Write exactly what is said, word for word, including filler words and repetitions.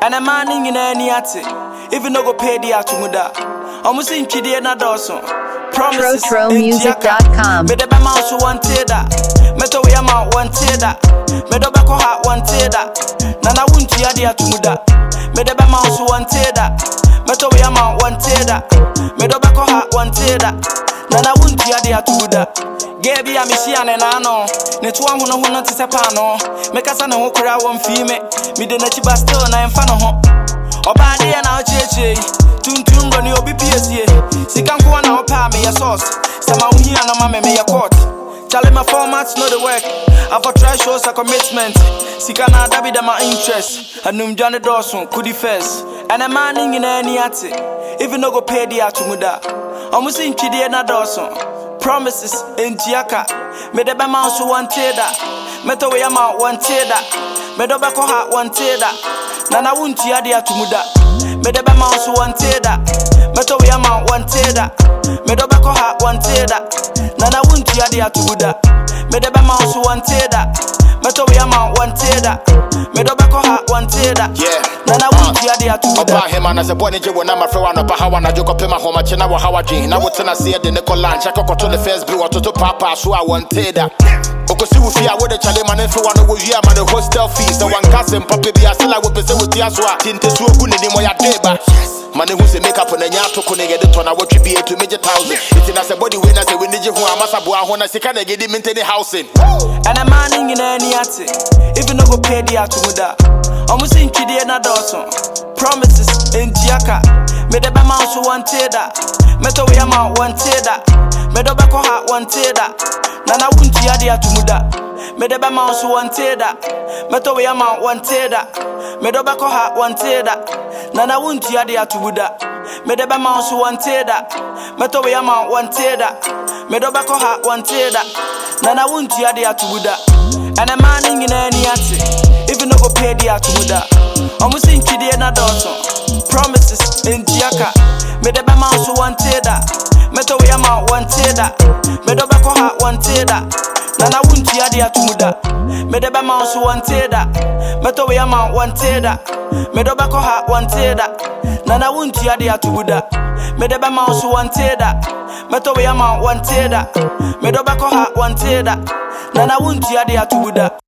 And a man in any at it. Even no go pay the atumuda. Almost in Chidi and Dawson. Promises Trotro Music dot com. Me the mouse one teda. Meto we am out one teda. Me do bako hat one teda. Nana wunti adi atumuda. Me the mouse one teda. Meto we am out one teda. Me do bako hat one teda. Nana wunti adi atumuda. Gebi a misiane nano. Ne tuwa huno huno tisepano. Me kasa na hokura one fime. Me de na chiba still na enfano ho. Obadi ya na ocheche. Tuntungo ni obi P S ye. Sikankuwa na opa me ya sauce. Sama uhia na mame me ya court. Chale my formats know the work. I've try shows a commitment. Sikana dabi da my interest. Anum Johnny Dawson kudi first. And a man in any at it. Even no go pay the atumuda. Almost in Chidi na Dawson. Promises in Tiaka. Me de be mouse one teda. Meto we am out one teda. Me do bako hat one teda. Nana wunti adi atumuda. Me de be mouse one teda. Meto we am out one teda. Me do bako hat one teda. Nana wunti adi atumuda. Me de be mouse one teda. Meto we am out one teda. Me do bako hat one teda. Yeah. Nana wunti adi atumuda. Oba him and as a boy je wona ma frewa no pa hawa na joko pema homa chena wo hawa dwen na wotena se de ne kolan chaka koto the first bill ototo papa so a wanted. Okosi wo fia wo de chale man fe wa no wo wi ama the hostel fees so wan kasem papa bi asela wo pese wo ti aso a tinte so ogu ne ni mo ya deba. Man who say make up on a yato kone get the ton of what you be to major thousand. It's in as a body winner, say we need you who are Masabua, who I say can get him into the housing. And a man in any at it. Even no go pay the atumuda. Almost in Chidi and Dawson. Promises in Tiaka. Me the mouse one teda. Meto we am out one teda. Me do bako hat one teda. Nana wunti adi atumuda. Me the mouse one teda. Meto we am out one teda. Me do bako hat one teda. Nana wunti adi atumuda. Me de be mouse one teda. Meto we am out one teda. Me do bako hat one teda. Nana wunti adi atumuda. And a man in any at it. Even no go pay the atumuda. Almost in Chidi and Dawson. Promises in Tiaka. Me de be mouse one teda. Meto we am out one teda. Me do bako hat one teda. Nana wunti adi atumuda. Me de be mouse one teda. Meto we am out one teda. Me do bako hat one teda. Nana wunti adi atumuda. Me de be mouse one teda. Meto we am out one teda. Me do bako hat one teda. Nana wunti adi atumuda.